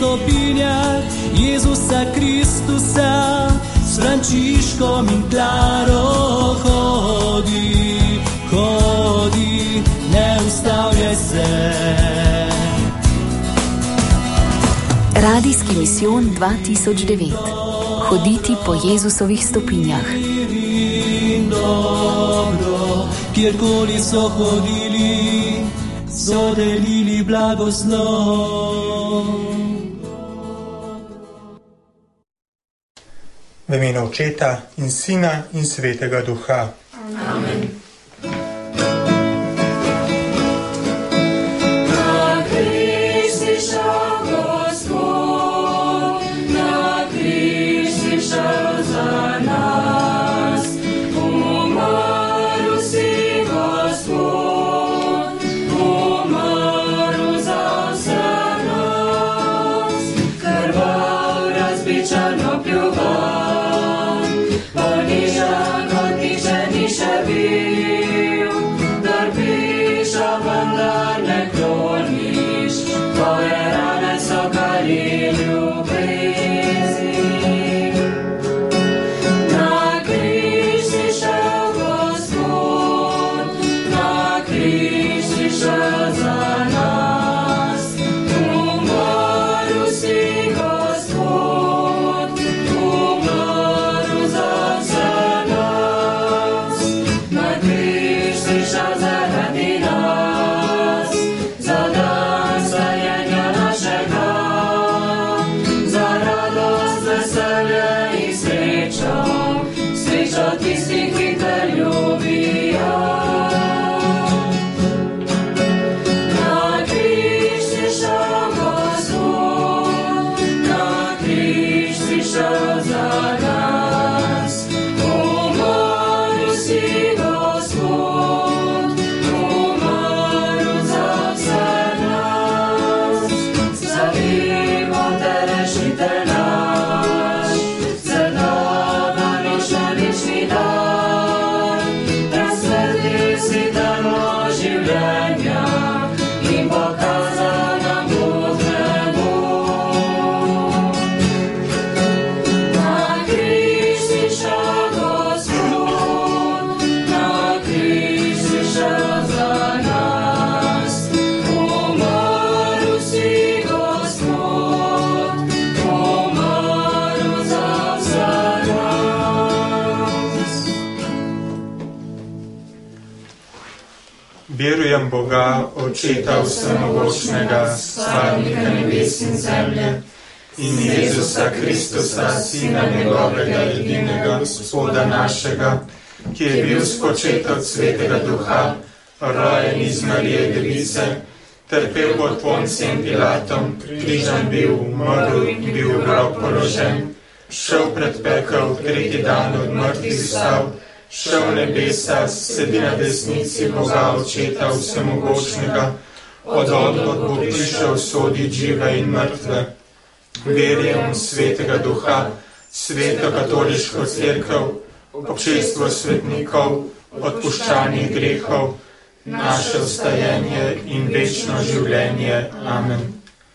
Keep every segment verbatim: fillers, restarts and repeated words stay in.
stopinjah Jezusa Kristusa, s Frančiškom in Klaro hodi, hodi, ne ustavljaj se. Radijski misijon dva tisoč devet. Hoditi po Jezusovih stopinjah. Dobro, kjerkoli so hodili, so delili blagoslov. V imenu Očeta in Sina in Svetega Duha. Amen. Verujem Boga, Očeta vsemogočnega, stvarnika nebes in zemlje, in Jezusa Kristusa, Sina njegovega edinega, Gospoda našega, ki je bil spočet od Svetega Duha, rojen iz Marije Device, trpel pod Poncijem Pilatom, križan bil, umrl in bil v grob položen, šel pred pekel, tretji dan od mrtvih vstal, šel v nebesa, sedi na desnici Boga Očeta vsemogočnega, od odlod bo prišel sodit žive in mrtve. Verjam v Svetega Duha, Sveto katoliško cerkev, občestvo svetnikov, odpuščanje grehov, naše vstajenje in večno življenje. Amen.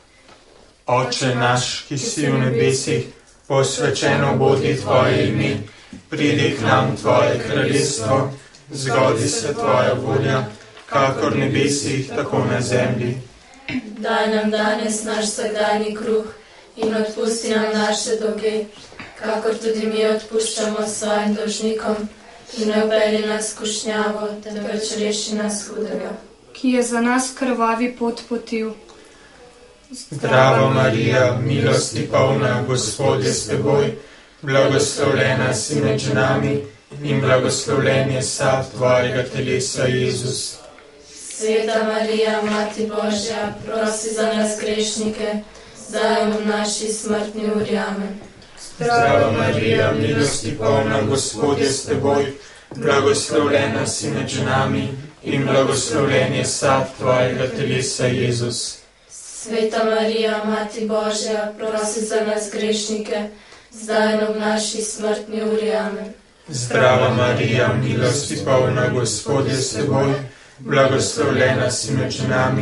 Oče naš, ki si v nebesih, posvečeno bodi tvoje ime, pridi k nam tvoje kraljestvo, zgodi se tvoja volja, kakor v nebesih, tako na zemlji. Daj nam danes naš vsakdanji kruh in odpusti nam naše dolge, kakor tudi mi odpuščamo svojim dolžnikom, in ne vpelji nas v skušnjavo, temveč reši nas hudega. Ki je za nas krvavi pot potil. Zdrava Marija, milosti polna, Gospod je s teboj, blagoslovljena si med ženami in blagoslovljen je sad tvojega telesa, Jezus. Sveta Marija, Mati Božja, prosi za nas grešnike, zdaj in v naši smrtni uri. Amen. Zdrava Marija, milosti polna, Gospod je s teboj, blagoslovljena si med ženami in blagoslovljen je sad tvojega telesa, Jezus. Sveta Marija, Mati Božja, prosi za nas grešnike, zdaj in v naši smrtni uri. Amen. Zdrava Marija, milosti polna, Gospod je s teboj, blagoslovljena si med ženami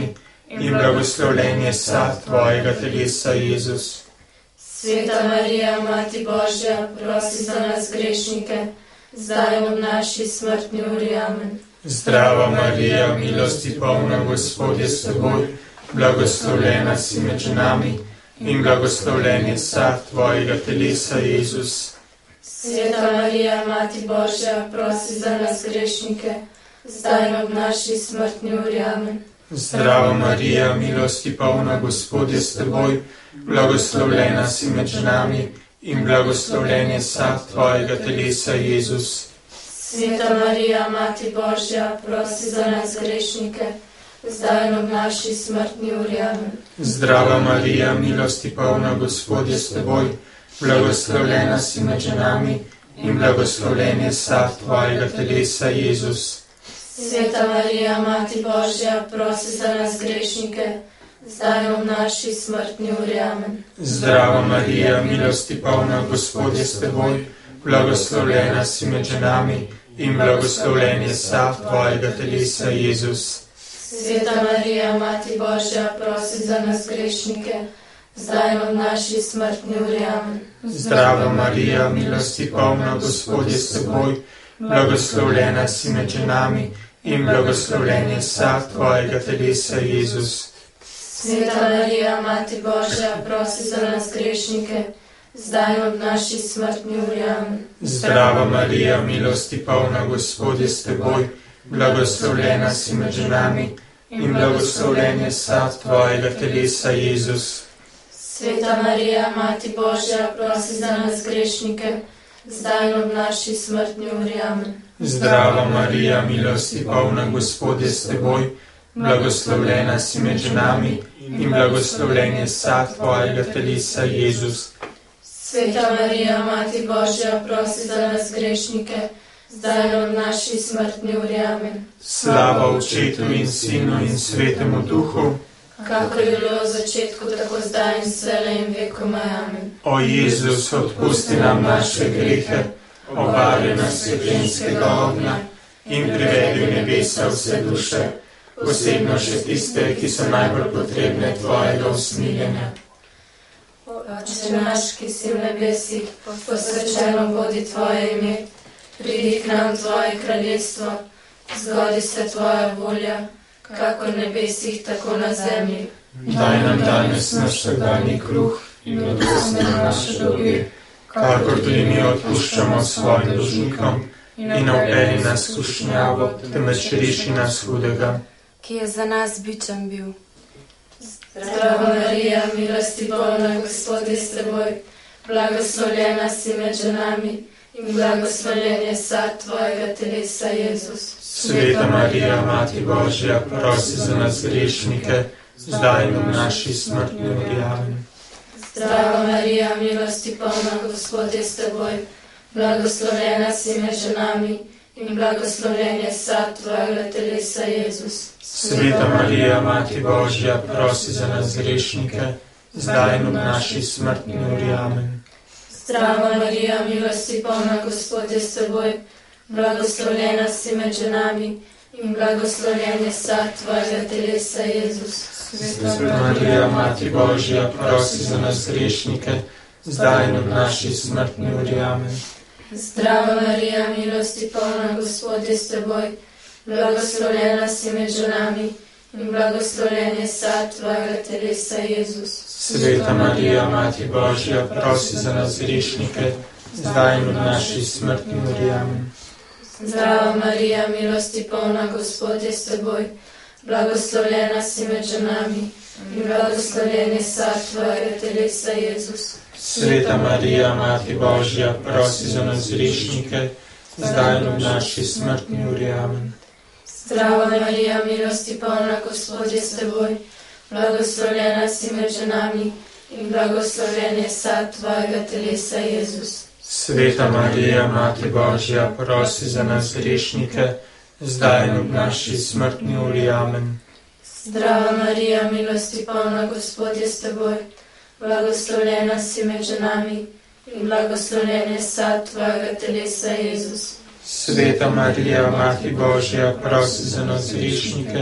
in blagoslovljen je sad tvojega telesa, Jezus. Sveta Marija, Mati Božja, prosi za nas grešnike, zdaj in ob naši smrtni uri. Amen. Zdrava Marija, milosti polna, Gospod je s teboj, blagoslovljena si med ženami in blagoslovljen je sad tvojega telesa, Jezus. Sveta Marija, Mati Božja, prosi za nas grešnike, zdaj in ob naši smrtni uri. Amen. Zdrava Marija, milosti polna, Gospod je s teboj, blagoslovljena si med ženami in blagoslovljen je sad tvojega telesa, Jezus. Sveta Marija, Mati Božja, prosi za nas grešnike, zdaj in ob naši smrtni uri. Amen. Zdrava Marija, milosti polna, Gospod je s teboj, blagoslovljena si med ženami in blagoslovljen je sad tvojega telesa, Jezus. Sveta Marija, Mati Božja, prosi za nas grešnike, zdaj in ob naši smrtni uri. Amen. Zdrava Marija, milosti polna, Gospod je s teboj, blagoslovljena si med ženami in blagoslovljen je sad tvojega telesa, Jezus. Sveta Marija, Mati Božja, prosi za nas grešnike, zdaj in ob naši smrtni uri. Amen. Zdrava Marija, milosti polna, Gospod je s teboj, blagoslovljena si med ženami in blagoslovljen je sad tvojega telesa, Jezus. Sveta Marija, Mati Božja, prosi za nas grešnike, zdaj in ob naši smrtni uri. Amen. Zdrava Marija, milosti polna, Gospod je s teboj, blagoslovljena si med ženami in blagoslovljen je sad tvojega telesa, Jezus. Sveta Marija, Mati Božja, prosi za nas grešnike, zdaj in ob naši smrtni uri. Amen. Zdrava Marija, milosti polna, Gospod je s teboj, blagoslovljena si med ženami in blagoslovljen je sad tvojega telesa, Jezus. Sveta Marija, Mati Božja, prosi za nas grešnike, zdaj in ob naši smrtni uri. Amen. Slava Očetu in Sinu in Svetemu Duhu, kakor je bilo v začetku, tako zdaj in vselej in vekomaj. Amen. O Jezus, odpusti nam naše grehe, obari nas jekljenskega ognja in privedi v nebesa vse duše, posebno še tiste, ki so najbolj potrebne tvojega usmiljenja. Oče naš, ki si v nebesih, posvečeno bodi tvoje ime, pridi k nam tvoje kraljestvo, zgodi se tvoja volja, kakor v nebesih, tako na zemlji. Daj nam danes naš vsakdanji kruh in odpusti nam naše dolge, kakor tudi mi odpuščamo svojim dolžnikom, in ne vpelji nas v skušnjavo, temveč reši nas hudega. Ki je za nas bičem bil. Zdrava Marija, milosti polna, Gospod je s teboj, blagoslovljena si med ženami in blagoslovljen je sad tvojega telesa, Jezus. Sveta Marija, Mati Božja, prosi za nas grešnike, zdaj in v naši smrtni uri. Amen. Zdrava Marija, milosti polna, Gospod je s teboj, blagoslovljena si med ženami in blagoslovljen je sad tvojega telesa, Jezus. Sveta Marija, Mati Božja, prosi za nas grešnike, zdaj in v naši smrtni uri. Amen. Zdrava Marija, milosti polna, Gospod je s teboj, blagoslovljena si med ženami in blagoslovljen je sad tvojega telesa, Jezus. Sveta Marija, Mati Božja, prosi za nas grešnike, zdaj in v naši smrtni uri. Amen. Zdrava Marija, milosti polna, Gospod je s teboj, blagoslovljena si med ženami in blagoslovljen je sad tvojega telesa, Jezus. Sveta Marija, Mati Božja, prosi za nas grešnike, zdaj in v naši smrtni uri. Amen. Zdrava Marija, milosti polna, Gospod je s teboj, blagoslovljena si med ženami in blagoslovljen je sad tvojega telesa, Jezus. Sveta Marija, Mati Božja, prosi za nas grešnike, zdaj in v naši smrtni uri. Amen. Zdrava Marija, milosti polna, Gospod je s teboj, blagoslovljena si med ženami in blagoslovljen je sad tvojega telesa, Jezus. Sveta Marija, Mati Božja, prosi za nas grešnike, zdaj in v naši smrtni uri. Amen. Zdrava Marija, milosti polna, Gospod je s teboj, blagoslovljena si med ženami in blagoslovljen je sad tvojega telesa, Jezus. Sveta Marija, Mati Božja, prosi za nas grešnike,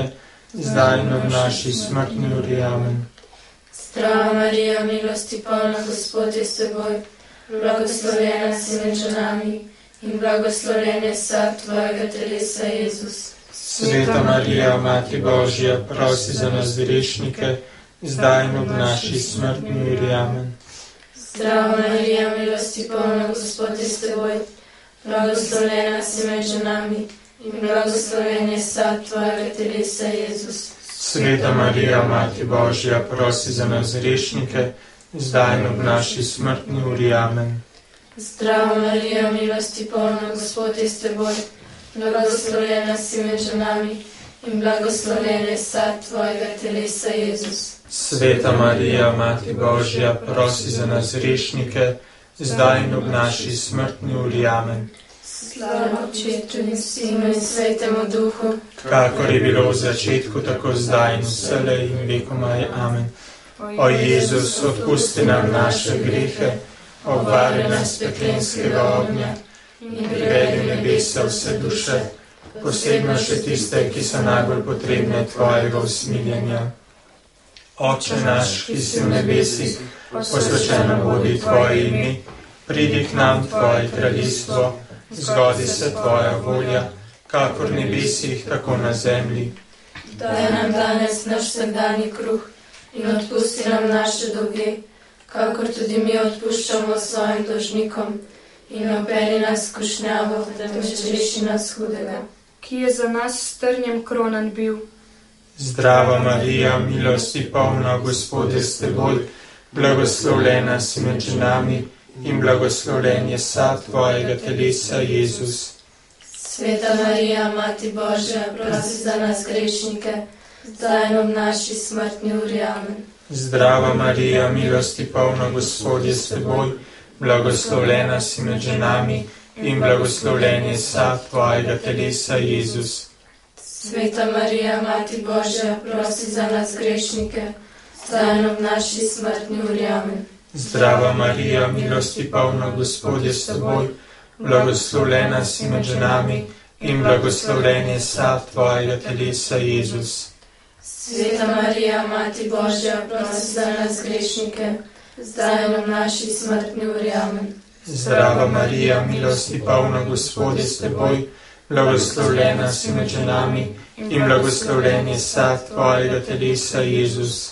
zdaj in ob naši smrtni uri. Amen. Zdrava Marija, milosti polna, Gospod je s teboj, blagoslovljena si med ženami in blagoslovljen je sad tvojega telesa, Jezus. Sveta Marija, Mati Božja, prosi za nas grešnike, zdaj in ob naši smrtni uri. Amen. Zdrava Marija, milosti polna, Gospod je s teboj, blagoslovljena si med ženami in blagoslovljen je sad tvojega telesa, Jezus. Sveta Marija, Mati Božja, prosi za nas grešnike, zdaj in ob naši smrtni uri. Amen. Zdrava Marija, milosti polna, Gospod je s teboj, blagoslovljena si med ženami in blagoslovljen je sad tvojega telesa, Jezus. Sveta Marija, Mati Božja, prosi za nas grešnike, zdaj in ob naši smrtni uri. Amen. Slava Otcu in Sinu in Svetemu Duhu, kakor je bilo v začetku, tako zdaj in vselej in vekomaj. Amen. O Jezus, odpusti nam naše grehe, obvari nas peklenskega ognja in privedi v nebesa vse duše, posebno še tiste, ki so najbolj potrebne tvojega usmiljenja. Oče naš, ki si v nebesih, posvečeno bodi tvoje ime, pridi k nam tvoje kraljestvo, zgodi se tvoja volja, kakor v nebesih, tako na zemlji. Daj nam danes naš vsakdanji kruh in odpusti nam naše dolge, kakor tudi mi odpuščamo svojim dolžnikom, in ne vpelji nas v skušnjavo, temveč reši nas hudega. Ki je za nas s trnjem kronan bil. Zdrava Marija, milosti polna, Gospod je s teboj, blagoslovljena si med ženami in blagoslovljen je sad tvojega telesa, Jezus. Sveta Marija, Mati Božja, prosi za nas grešnike, zdaj in ob naši smrtni uri. Amen. Zdrava Marija, milosti polna, Gospod je s teboj, blagoslovljena si med ženami in blagoslovljen je sad tvojega telesa, Jezus. Sveta Marija, Mati Božja, prosi za nas grešnike, zdaj in ob naši smrtni uri. Amen. Zdrava Marija, milosti polna, Gospod je s teboj, blagoslovljena si med ženami in blagoslovljen je sad tvojega telesa, Jezus. Sveta Marija, Mati Božja, prosi za nas grešnike, zdaj in ob naši smrtni uri. Amen. Zdrava Marija, milosti polna, Gospod je s teboj, blagoslovljena si med ženami in blagoslovljen je sad tvojega telesa, Jezus.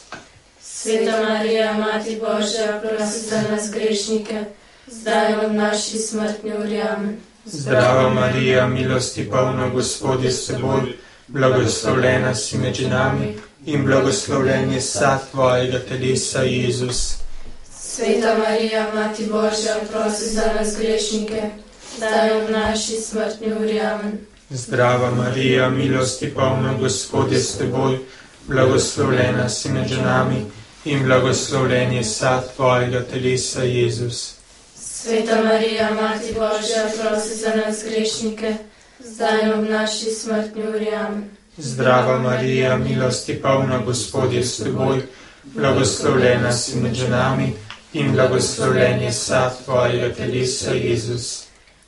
Sveta Marija, Mati Božja, prosi za nas grešnike, zdaj in ob naši smrtni uri. Amen. Zdrava Marija, milosti polna, Gospod je s teboj, blagoslovljena si med ženami in blagoslovljen je sad tvojega telesa, Jezus. Sveta Marija, Mati Božja, prosi za nas grešnike, zdaj in ob naši smrtni uri. Amen. Zdrava Marija, milosti polna, Gospod je s teboj, blagoslovljena si med ženami in blagoslovljen je sad tvojega telesa, Jezus. Sveta Marija, Mati Božja, prosi za nas grešnike, zdaj in ob naši smrtni uri. Amen. Zdrava Marija, milosti polna, Gospod je s teboj, blagoslovljena si med ženami in blagoslovljen je sad tvojega telesa, Jezus.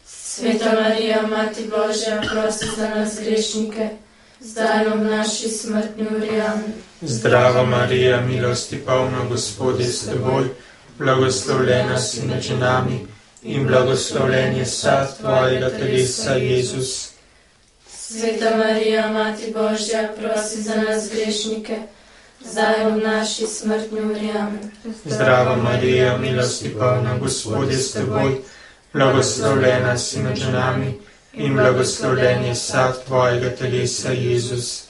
Sveta Marija, Mati Božja, prosi za nas grešnike, zdaj in ob naši smrtni uri. Amen. Zdrava Marija, milosti polna, Gospod je s teboj, blagoslovljena si med ženami in blagoslovljen je sad tvojega telesa, Jezus. Sveta Marija, Mati Božja, prosi za nas grešnike, zdaj in ob naši smrtni uri. Amen. Zdrava Marija, milosti polna, Gospod je s teboj, blagoslovljena si med ženami in blagoslovljen je sad tvojega telesa, Jezus.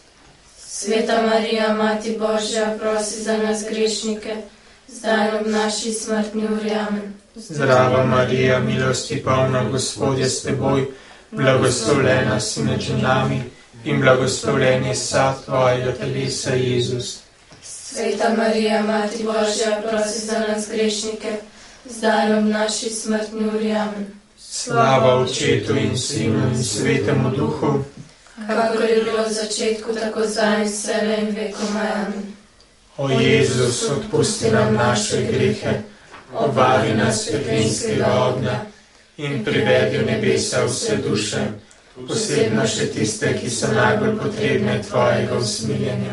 Sveta Marija, Mati Božja, prosi za nas grešnike, zdaj in ob naši smrtni uri. Amen. Zdrava Marija, milosti polna, Gospod je s teboj, blagoslovljena si med ženami in blagoslovljen je sad tvojega telesa, Jezus. Sveta Marija, Mati Božja, prosi za nas grešnike, zdaj in ob naši smrtni uri. Amen. Slava Otcu in Sinu in Svetemu Duhu, kakor je bilo v začetku, tako zdaj in vselej in vekomaj. Amen. O Jezus, odpusti nam naše grehe, obvari nas peklenskega ognja in privedi v nebesa vse duše, posebno še tiste, ki so najbolj potrebne tvojega usmiljenja.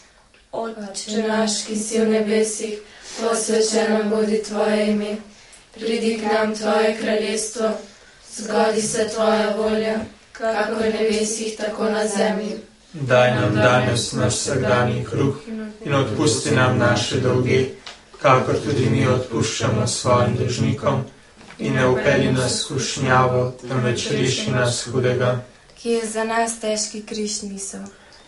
Oče naš, ki si v nebesih, posvečeno bodi tvoje ime. Pridi k nam tvoje kraljestvo, zgodi se tvoja volja, kako v nebesih, tako na zemlji. Daj nam danes naš vsakdanji kruh in odpusti nam naše dolge, kakor tudi mi odpuščamo svojim dolžnikom, in ne vpelji nas v skušnjavo, temveč reši nas hudega. Ki je za nas težki križ nisel.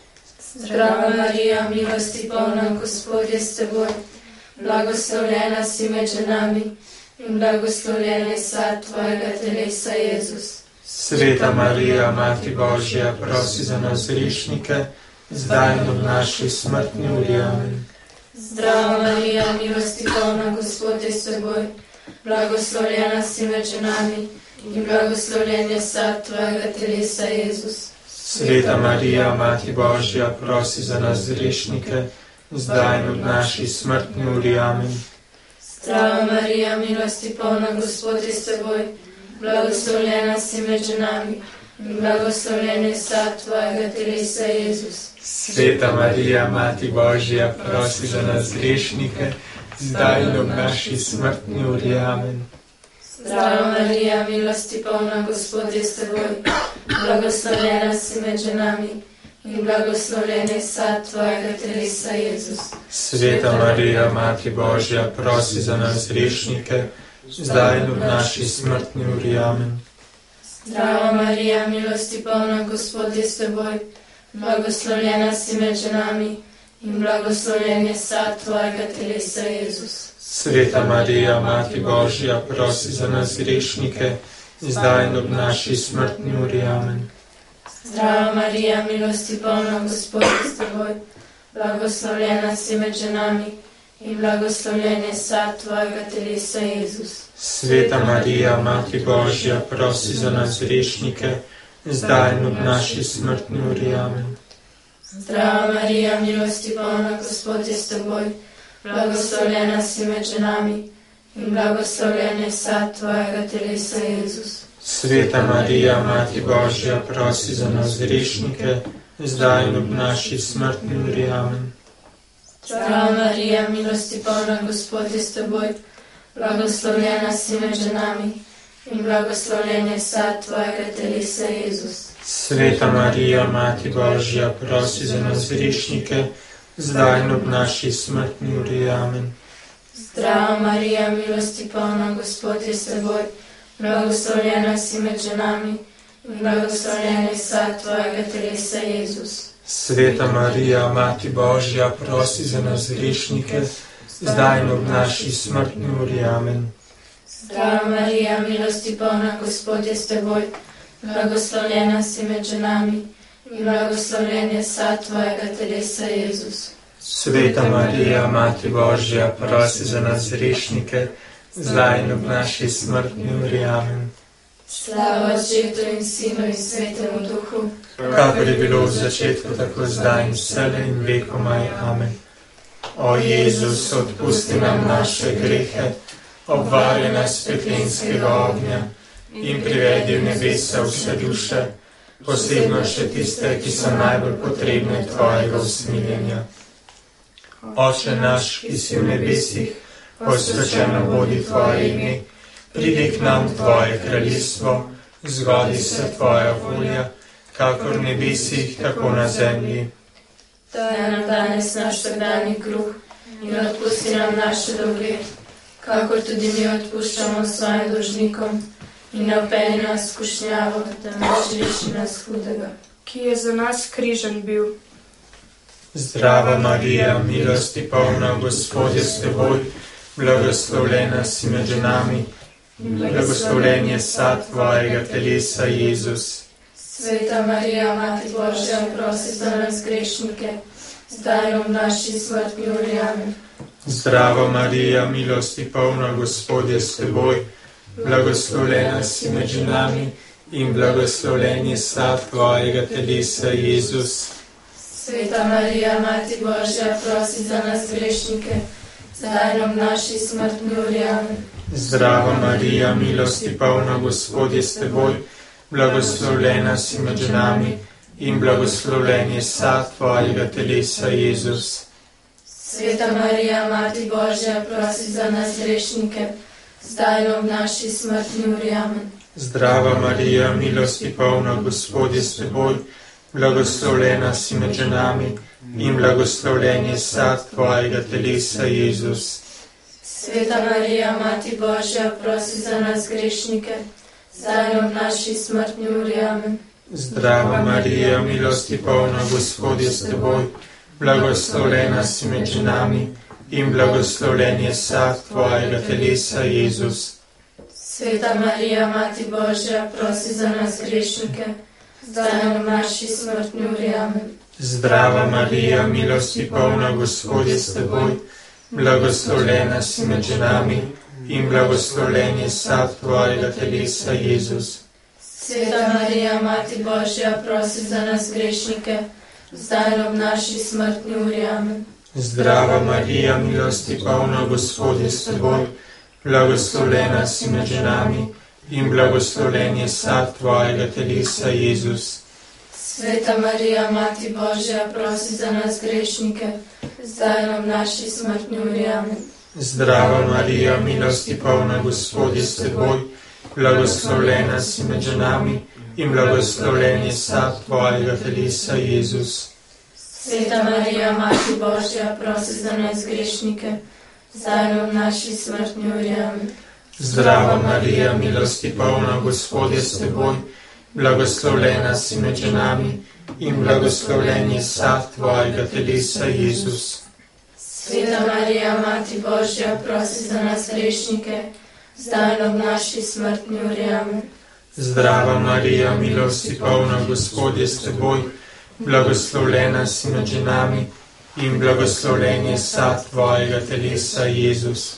Zdrava Marija, milosti polna, Gospod je s teboj, blagoslovljena si med ženami in blagoslovljen je sad tvojega telesa, Jezus. Sveta Marija, Mati Božja, prosi za nas grešnike, zdaj in ob naši smrtni uri. Amen. Zdrava Marija, milosti polna, Gospod je s teboj, blagoslovljena si med ženami in blagoslovljen je sad tvojega telesa, Jezus. Sveta Marija, Mati Božja, prosi za nas grešnike, zdaj in ob naši smrtni uri. Amen. Zdrava Marija, milosti polna, Gospod je s teboj, blagoslovljena si med ženami in blagoslovljen je sad tvojega telesa, Jezus. Sveta Marija, Mati Božja, prosi za nas grešnike, zdaj in ob naši smrtni uri. Amen. Zdrava Marija, milosti polna, Gospod je s teboj, blagoslovljena si med ženami in blagoslovljen je sad tvojega telesa, Jezus. Sveta Marija, Mati Božja, prosi za nas grešnike, zdaj in ob naši smrtni uri. Amen. Zdrava Marija, milosti polna, Gospod je s teboj, blagoslovljena si med ženami in blagoslovljen je sad tvojega telesa, Jezus. Sveta Marija, Mati Božja, prosi za nas grešnike, zdaj in ob naši smrtni uri. Amen. Zdrava Marija, milosti polna, Gospod je s teboj, blagoslovljena si med ženami in blagoslovljen je sad tvojega telesa, Jezus. Sveta Marija, Mati Božja, prosi za nas grešnike, zdaj in ob naši smrtni uri. Amen. Zdrava Marija, milosti polna, Gospod je s teboj, blagoslovljena si med ženami in blagoslovljen je sad tvojega telesa, Jezus. Sveta Marija, Mati Božja, prosi za nas grešnike, zdaj in ob naši smrtni uri. Amen. Zdrava Marija, milosti polna, Gospod je s teboj, blagoslovljena si med ženami in blagoslovljen je sad tvojega telesa, Jezus. Sveta Marija, Mati Božja, prosi za nas grešnike, zdaj in ob naši smrtni uri. Amen. Zdrava Marija, milosti polna, Gospod je s teboj, blagoslovljena si med ženami in blagoslovljen je sad tvojega telesa, Jezus. Sveta Marija, Mati Božja, prosi za nas grešnike, zdaj in ob naši smrtni uri. Amen. Zdrava Marija, milosti polna, Gospod je s teboj, blagoslovljena si med ženami in blagoslovljen je sad tvojega telesa, Jezus. Sveta Marija, Mati Božja, prosi za nas grešnike, zdaj in ob naši smrtni uri. Amen. Slava Otcu in Sinu in Svetemu Duhu, kakor je bilo v začetku, tako zdaj in vselej in vekomaj. Amen. O Jezus, odpusti nam naše grehe, obvari nas peklenskega ognja in privedi v nebesa vse duše, posebno še tiste, ki so najbolj potrebne tvojega usmiljenja. Oče naš, ki si v nebesih, posvečeno bodi tvoje ime, pridi k nam tvoje kraljestvo, zgodi se tvoja volja, kakor v nebesih, tako na zemlji. Daj nam danes naš vsakdanji kruh in odpusti nam naše dolge, kakor tudi mi odpuščamo svojim dolžnikom, in ne vpelji nas v skušnjavo, temveč reši nas hudega. Ki je za nas križan bil. Zdrava Marija, milosti polna, Gospod je s teboj, blagoslovljena si med ženami in blagoslovljen je sad tvojega telesa, Jezus. Sveta Marija, Mati Božja, prosi za nas grešnike, zdaj in ob naši smrtni uri. Amen. Zdrava Marija, milosti polna, Gospod je s teboj, blagoslovljena si med ženami in blagoslovljen je sad tvojega telesa, Jezus. Sveta Marija, Mati Božja, prosi za nas grešnike, zdaj in ob naši smrtni uri. Amen. Zdrava Marija, milosti polna, Gospod je s teboj, blagoslovljena si med ženami in blagoslovljen je sad tvojega telesa, Jezus. Sveta Marija, Mati Božja, prosi za nas grešnike, zdaj in ob naši smrtni uri. Amen. Zdrava Marija, milosti polna, Gospod je s teboj, blagoslovljena si med ženami in blagoslovljen je sad tvojega telesa, Jezus. Sveta Marija, Mati Božja, prosi za nas grešnike, zdaj in ob naši smrtni uri. Amen. Zdrava Marija, milosti polna, Gospod je s teboj, blagoslovljena si med ženami in blagoslovljen je sad tvojega telesa, Jezus. Sveta Marija, Mati Božja, prosi za nas grešnike, zdaj in ob naši smrtni uri. Amen. Zdrava Marija, milosti polna, Gospod je s teboj, blagoslovljena si med ženami in blagoslovljen je sad tvojega telesa, Jezus. Sveta Marija, Mati Božja, prosi za nas grešnike, zdaj in ob naši smrtni uri. Amen. Zdrava Marija, milosti polna, Gospod je s teboj, blagoslovljena si med ženami in blagoslovljen je sad tvojega telesa, Jezus. Sveta Marija, Mati Božja, prosi za nas grešnike, zdaj in ob naši smrtni uri. Amen. Zdrava Marija, milosti polna, Gospod je s teboj, blagoslovljena si med ženami in blagoslovljen je sad tvojega telesa, Jezus. Sveta Marija, Mati Božja, prosi za nas grešnike, zdaj in ob naši smrtni uri. Amen. Zdrava Marija, milosti polna, Gospod je s teboj, blagoslovljena si med ženami in blagoslovljen je sad tvojega telesa, Jezus. Sveta Marija, Mati Božja, prosi za nas grešnike, zdaj in ob naši smrtni uri. Amen. Zdrava Marija, milosti polna, Gospod je s teboj, blagoslovljena si med ženami in blagoslovljen je sad tvojega telesa, Jezus.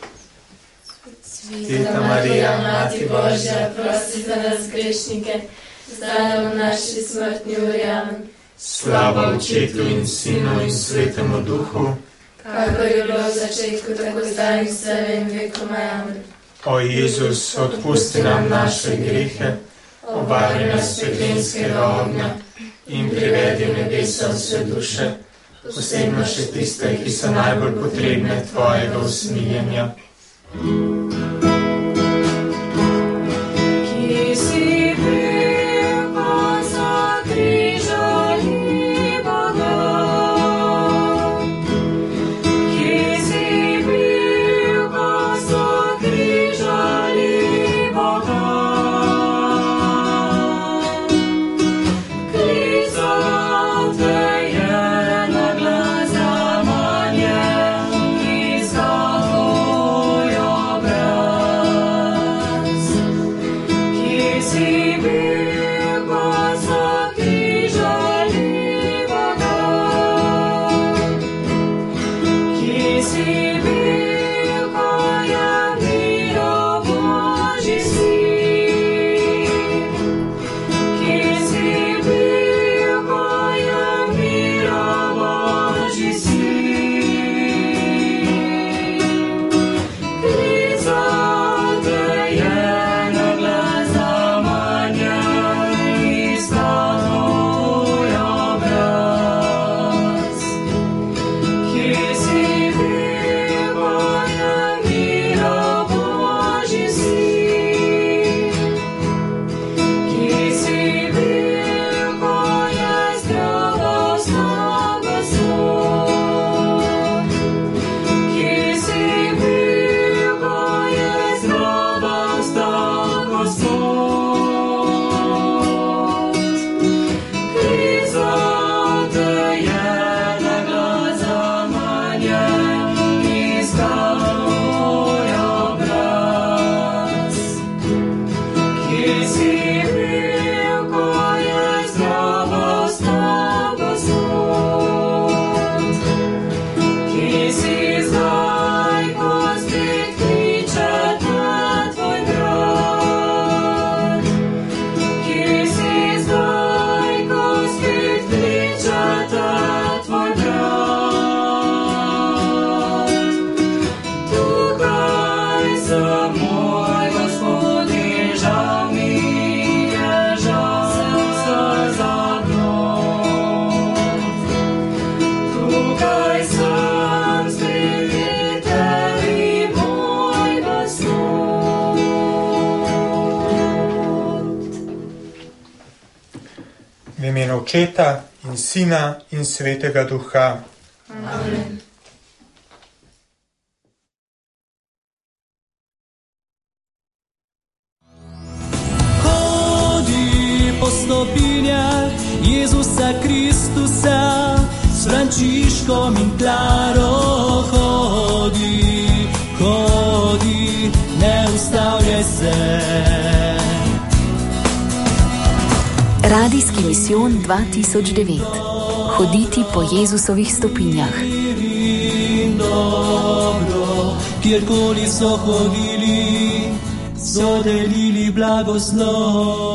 Sveta Marija, Mati Božja, prosi za nas grešnike, zdaj in ob naši smrtni uri. Amen. Slava Očetu in Sinu in Svetemu Duhu, kakor je bilo v začetku, tako zdaj in vselej in vekoma. Amen. O Jezus, odpusti nam naše grehe, obvari nas peklenskega ognja in privedi v nebesa vse duše, posebno še tiste, ki so najbolj potrebne tvojega usmiljenja. imenu Očeta in Sina in Svetega Duha. Amen. Hodi po stopinjah Jezusa Kristusa, s Frančiškom in Klaro hodi, hodi, ne ustavljaj se. Radijski misijon dva tisoč devet. Hoditi po Jezusovih stopinjah. Dobro, kjerkoli so hodili, so delili blagoslov.